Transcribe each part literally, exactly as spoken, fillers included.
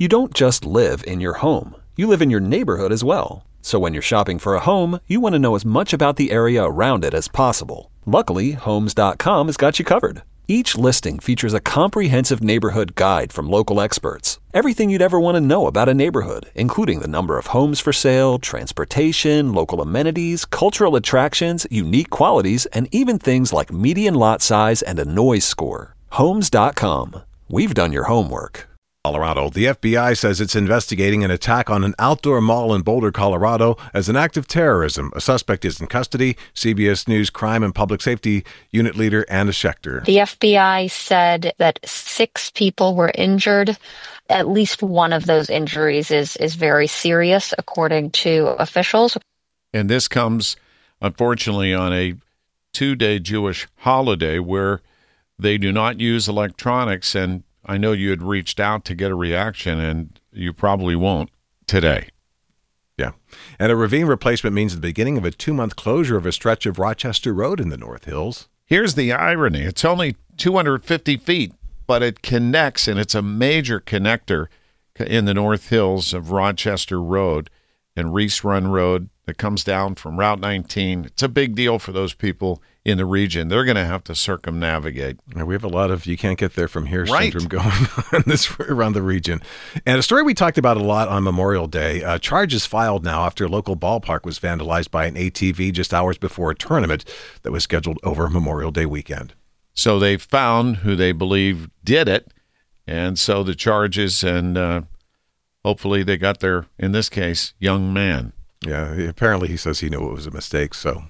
You don't just live in your home. You live in your neighborhood as well. So when you're shopping for a home, you want to know as much about the area around it as possible. Luckily, Homes dot com has got you covered. Each listing features a comprehensive neighborhood guide from local experts. Everything you'd ever want to know about a neighborhood, including the number of homes for sale, transportation, local amenities, cultural attractions, unique qualities, and even things like median lot size and a noise score. Homes dot com. We've done your homework. Colorado. The F B I says it's investigating an attack on an outdoor mall in Boulder, Colorado as an act of terrorism. A suspect is in custody. C B S News Crime and Public Safety Unit Leader Anna Schechter. The F B I said that six people were injured. At least one of those injuries is, is very serious, according to officials. And this comes, unfortunately, on a two-day Jewish holiday where they do not use electronics, and I know you had reached out to get a reaction, and you probably won't today. Yeah. And a ravine replacement means the beginning of a two-month closure of a stretch of Rochester Road in the North Hills. Here's the irony. It's only two hundred fifty feet, but it connects, and it's a major connector in the North Hills of Rochester Road and Reese Run Road that comes down from Route nineteen. It's a big deal for those people in the region. They're going to have to circumnavigate. We have a lot of you can't get there from here right. syndrome going on this around the region. And a story we talked about a lot on Memorial Day. Uh, charges filed now after a local ballpark was vandalized by an A T V just hours before a tournament that was scheduled over Memorial Day weekend. So they found who they believe did it, and so the charges, and uh, hopefully they got their, in this case, young man. Yeah, apparently he says he knew it was a mistake, so.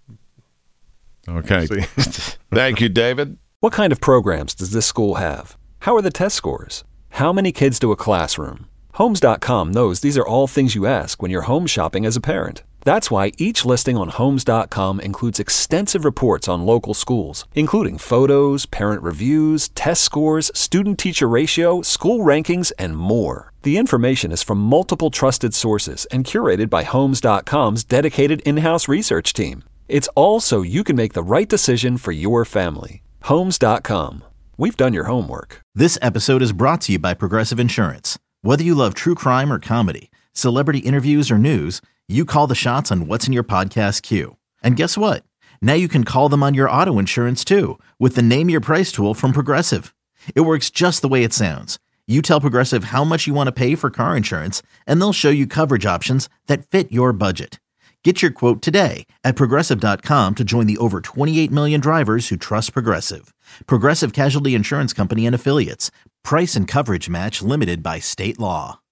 Okay. Thank you, David. What kind of programs does this school have? How are the test scores? How many kids to a classroom? Homes dot com knows these are all things you ask when you're home shopping as a parent. That's why each listing on Homes dot com includes extensive reports on local schools, including photos, parent reviews, test scores, student-teacher ratio, school rankings, and more. The information is from multiple trusted sources and curated by Homes dot com's dedicated in-house research team. It's all so you can make the right decision for your family. Homes dot com. We've done your homework. This episode is brought to you by Progressive Insurance. Whether you love true crime or comedy, celebrity interviews or news, you call the shots on what's in your podcast queue. And guess what? Now you can call them on your auto insurance too with the Name Your Price tool from Progressive. It works just the way it sounds. You tell Progressive how much you want to pay for car insurance, and they'll show you coverage options that fit your budget. Get your quote today at Progressive dot com to join the over twenty-eight million drivers who trust Progressive. Progressive Casualty Insurance Company and Affiliates. Price and coverage match limited by state law.